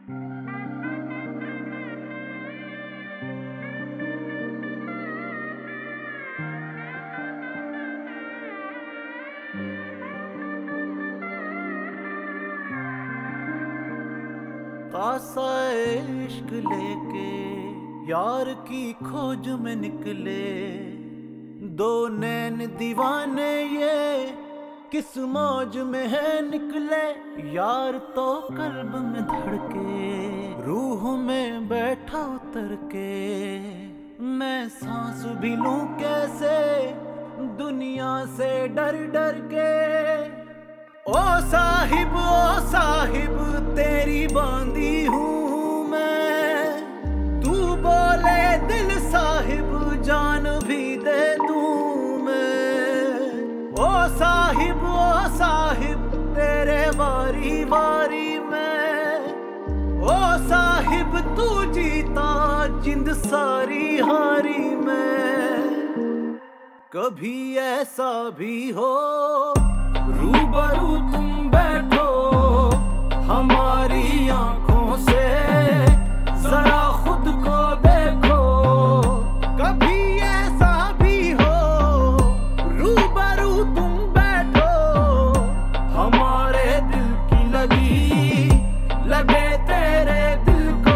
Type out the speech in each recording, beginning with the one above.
कासा इश्क लेके यार की खोज में निकले, दो नैन दीवाने ये किस मौज में है निकले। यार तो कल्ब में धड़के, रूह में बैठा उतर के, मैं सांस भी लूं कैसे दुनिया से डर डर के। ओ साहिब तेरी बांधी हूँ मैं, तू बोले दिल साहिब जान भी दे दूँ मैं। ओ साहिब तेरे वारी वारी मैं, ओ साहिब तू जीता जिंद सारी हारी मैं। कभी ऐसा भी हो रूबरू तुम बैठो हमारी आंखों से, जरा खुद को देखो। कभी ऐसा भी हो रूबरू तुम बैठो, हमारे दिल की लगे तेरे दिल को।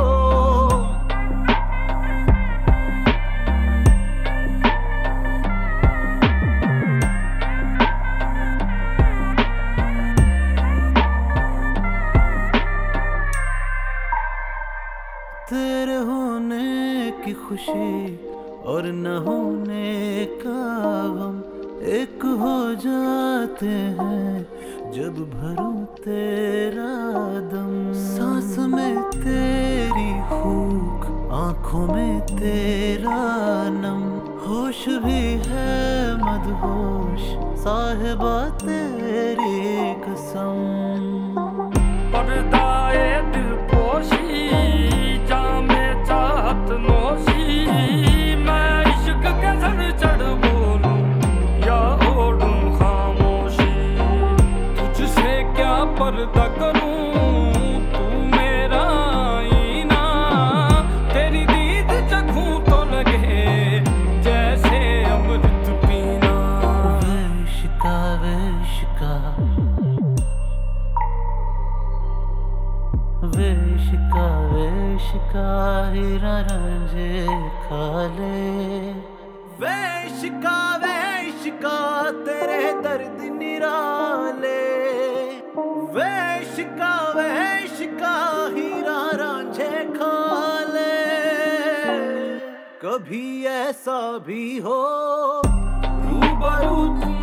तेरे होने की खुशी और न होने का गम एक हो जाते हैं जब भरूं तेरा दम। सांस में तेरी फूंक, आंखों में तेरा नम, होश भी है मदहोश साहिबा तेरी कसम। पर्दाए दिलपोशी जामे चाहत नोशी, मैं इश्क के सर चढ़ बोलूं या ओढ़ूं खामोशी। तुझसे क्या पर्दा करूं तू मेरा आईना, तेरी दीद चखूं तो लगे जैसे अमृत पीना। वेशिका वेशिका वेशिका हीरा रांझे खाले। वेशिका तेरे दर्द निराले, वेशिका हीरा रांझे खाले। कभी ऐसा भी हो रूबरू तुम